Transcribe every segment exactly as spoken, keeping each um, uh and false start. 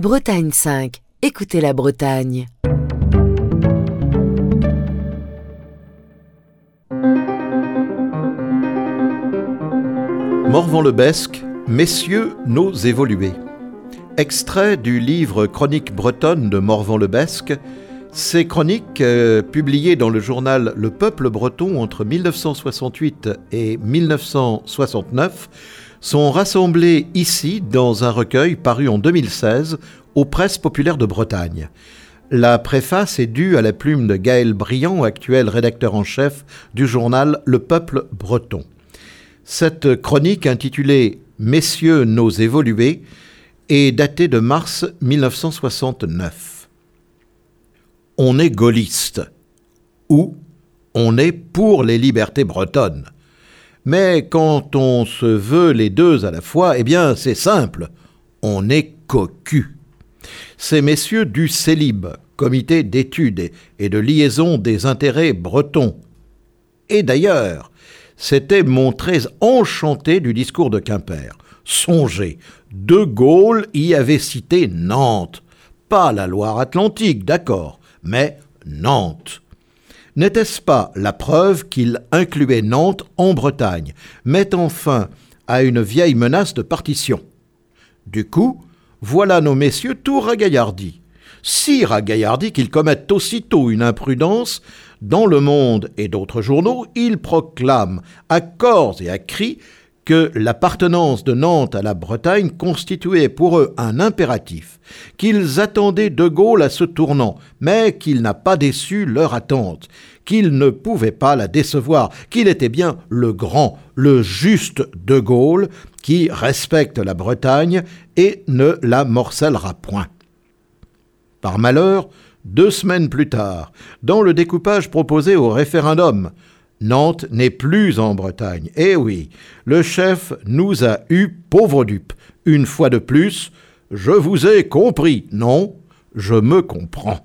Bretagne cinq. Écoutez la Bretagne. Morvan-le-Besque, Messieurs nos évolués. Extrait du livre Chroniques bretonnes de Morvan-le-Besque. Ces chroniques, euh, publiées dans le journal Le Peuple breton entre mille neuf cent soixante-huit et mille neuf cent soixante-neuf, sont rassemblées ici dans un recueil paru en deux mille seize aux Presses populaires de Bretagne. La préface est due à la plume de Gaël Briand, actuel rédacteur en chef du journal Le Peuple breton. Cette chronique intitulée « Messieurs nos évolués » est datée de mars mille neuf cent soixante-neuf. On est gaulliste, ou on est pour les libertés bretonnes. Mais quand on se veut les deux à la fois, eh bien c'est simple, on est cocu. Ces messieurs du Célib, comité d'études et de liaison des intérêts bretons, et d'ailleurs, s'étaient montrés enchantés du discours de Quimper. Songez, De Gaulle y avait cité Nantes, pas la Loire-Atlantique, d'accord, mais Nantes. N'était-ce pas la preuve qu'il incluait Nantes en Bretagne, mettant fin à une vieille menace de partition? Du coup, voilà nos messieurs tout ragaillardis. Si ragaillardis qu'ils commettent aussitôt une imprudence. Dans Le Monde et d'autres journaux, ils proclament à corps et à cris que l'appartenance de Nantes à la Bretagne constituait pour eux un impératif, qu'ils attendaient De Gaulle à ce tournant, mais qu'il n'a pas déçu leur attente, qu'il ne pouvait pas la décevoir, qu'il était bien le grand, le juste De Gaulle qui respecte la Bretagne et ne la morcellera point. Par malheur, deux semaines plus tard, dans le découpage proposé au référendum, Nantes n'est plus en Bretagne. Eh oui, le chef nous a eu pauvres dupes. Une fois de plus, je vous ai compris. Non, je me comprends.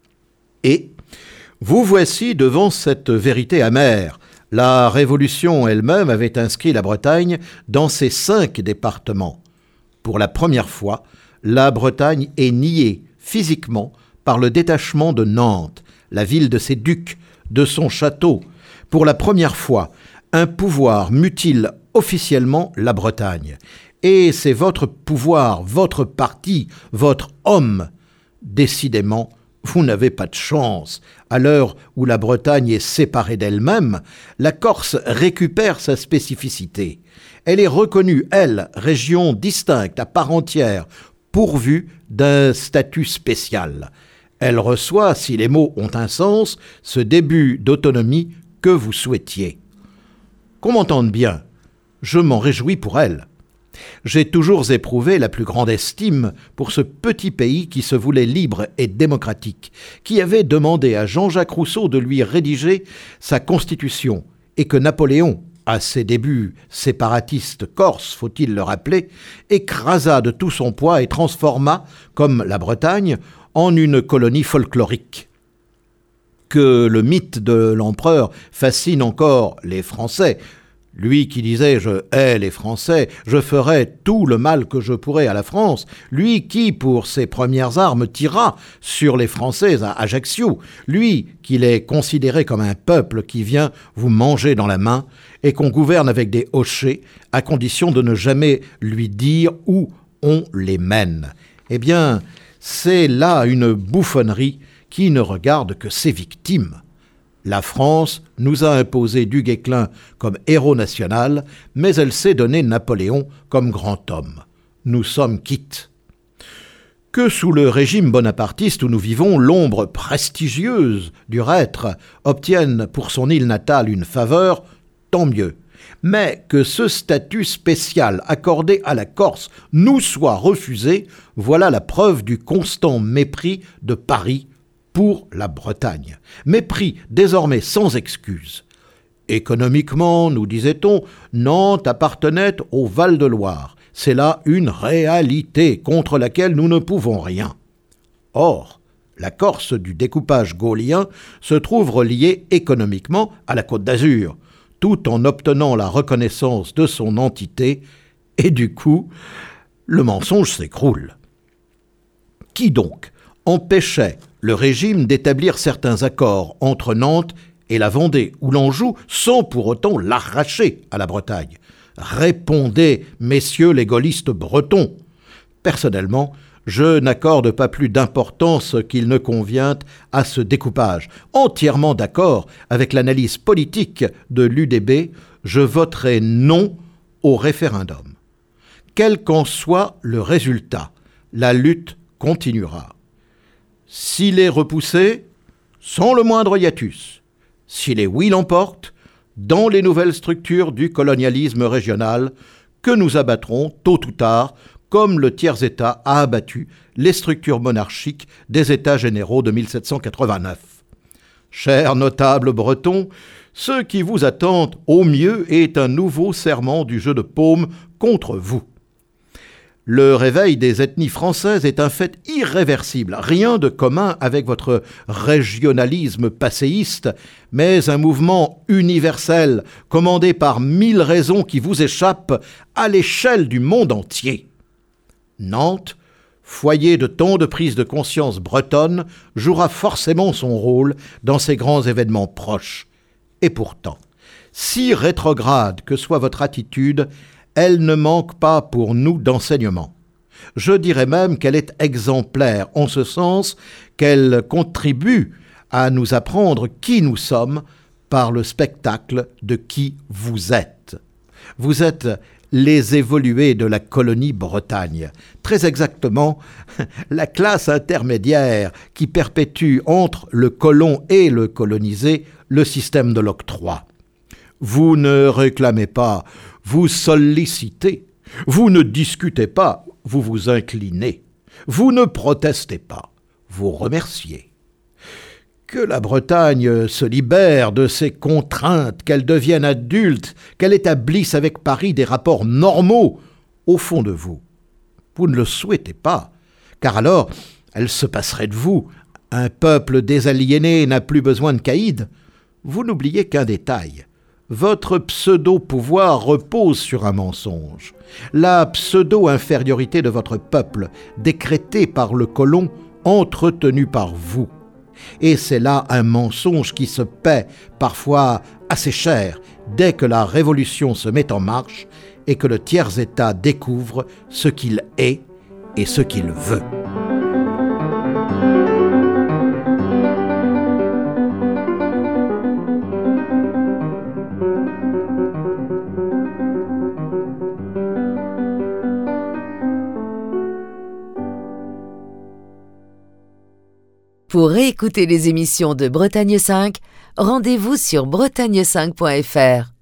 Et vous voici devant cette vérité amère. La Révolution elle-même avait inscrit la Bretagne dans ses cinq départements. Pour la première fois, la Bretagne est niée physiquement par le détachement de Nantes, la ville de ses ducs, de son château. Pour la première fois, un pouvoir mutile officiellement la Bretagne. Et c'est votre pouvoir, votre parti, votre homme. Décidément, vous n'avez pas de chance. À l'heure où la Bretagne est séparée d'elle-même, la Corse récupère sa spécificité. Elle est reconnue, elle, région distincte, à part entière, pourvue d'un statut spécial. Elle reçoit, si les mots ont un sens, ce début d'autonomie que vous souhaitiez. Qu'on m'entende bien, je m'en réjouis pour elle. J'ai toujours éprouvé la plus grande estime pour ce petit pays qui se voulait libre et démocratique, qui avait demandé à Jean-Jacques Rousseau de lui rédiger sa constitution, et que Napoléon, à ses débuts séparatistes corses, faut-il le rappeler, écrasa de tout son poids et transforma, comme la Bretagne, en une colonie folklorique. Que le mythe de l'empereur fascine encore les Français. Lui qui disait « Je hais les Français, je ferai tout le mal que je pourrai à la France », lui qui, pour ses premières armes, tira sur les Français à Ajaccio, lui qui les considérait comme un peuple qui vient vous manger dans la main et qu'on gouverne avec des hochets, à condition de ne jamais lui dire où on les mène. Eh bien, c'est là une bouffonnerie qui ne regarde que ses victimes. La France nous a imposé Du Guesclin comme héros national, mais elle s'est donné Napoléon comme grand homme. Nous sommes quittes. Que sous le régime bonapartiste où nous vivons, l'ombre prestigieuse du Rêtre obtienne pour son île natale une faveur, tant mieux. Mais que ce statut spécial accordé à la Corse nous soit refusé, voilà la preuve du constant mépris de Paris pour la Bretagne. Mépris désormais sans excuse. Économiquement, nous disait-on, Nantes appartenait au Val-de-Loire. C'est là une réalité contre laquelle nous ne pouvons rien. Or, la Corse du découpage gaullien se trouve reliée économiquement à la Côte d'Azur, tout en obtenant la reconnaissance de son entité, et du coup, le mensonge s'écroule. Qui donc empêchait le régime d'établir certains accords entre Nantes et la Vendée ou l'Anjou sans pour autant l'arracher à la Bretagne? Répondez, messieurs les gaullistes bretons. Personnellement, je n'accorde pas plus d'importance qu'il ne convient à ce découpage. Entièrement d'accord avec l'analyse politique de l'U D B, je voterai non au référendum. Quel qu'en soit le résultat, la lutte continuera. S'il est repoussé, sans le moindre hiatus. Si les oui l'emportent, dans les nouvelles structures du colonialisme régional que nous abattrons tôt ou tard, comme le tiers-État a abattu les structures monarchiques des États généraux de mille sept cent quatre-vingt-neuf. Chers notables bretons, ce qui vous attend au mieux est un nouveau serment du jeu de paume contre vous. Le réveil des ethnies françaises est un fait irréversible, rien de commun avec votre régionalisme passéiste, mais un mouvement universel commandé par mille raisons qui vous échappent à l'échelle du monde entier. Nantes, foyer de tant de prises de conscience bretonnes, jouera forcément son rôle dans ces grands événements proches. Et pourtant, si rétrograde que soit votre attitude, elle ne manque pas pour nous d'enseignement. Je dirais même qu'elle est exemplaire, en ce sens qu'elle contribue à nous apprendre qui nous sommes par le spectacle de qui vous êtes. Vous êtes les évolués de la colonie Bretagne, très exactement la classe intermédiaire qui perpétue entre le colon et le colonisé le système de l'octroi. Vous ne réclamez pas, vous sollicitez, vous ne discutez pas, vous vous inclinez, vous ne protestez pas, vous remerciez. Que la Bretagne se libère de ses contraintes, qu'elle devienne adulte, qu'elle établisse avec Paris des rapports normaux, au fond de vous. Vous ne le souhaitez pas, car alors elle se passerait de vous. Un peuple désaliéné n'a plus besoin de caïds. Vous n'oubliez qu'un détail. Votre pseudo-pouvoir repose sur un mensonge. La pseudo-infériorité de votre peuple, décrétée par le colon, entretenue par vous. Et c'est là un mensonge qui se paie, parfois assez cher, dès que la révolution se met en marche et que le tiers-État découvre ce qu'il est et ce qu'il veut. Pour réécouter les émissions de Bretagne cinq, rendez-vous sur bretagne cinq point f r.